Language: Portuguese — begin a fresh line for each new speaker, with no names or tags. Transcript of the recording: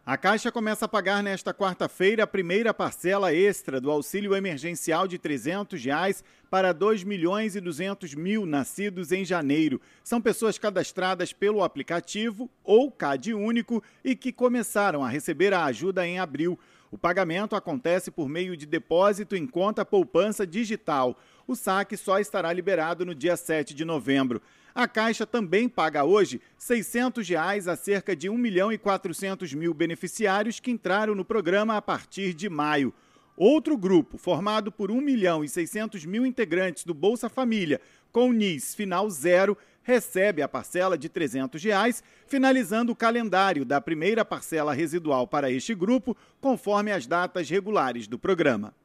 A Caixa começa a pagar nesta quarta-feira a primeira parcela extra do auxílio emergencial de R$ 300 para 2.200.000 nascidos em janeiro. São pessoas cadastradas pelo aplicativo ou CAD único e que começaram a receber a ajuda em abril. O pagamento acontece por meio de depósito em conta poupança digital. O saque só estará liberado no dia 7 de novembro. A Caixa também paga hoje R$ 600 a cerca de 1.400.000 beneficiários que entraram no programa a partir de maio. Outro grupo, formado por 1.600.000 integrantes do Bolsa Família, com NIS final 0, recebe a parcela de R$ 300, finalizando o calendário da primeira parcela residual para este grupo, conforme as datas regulares do programa.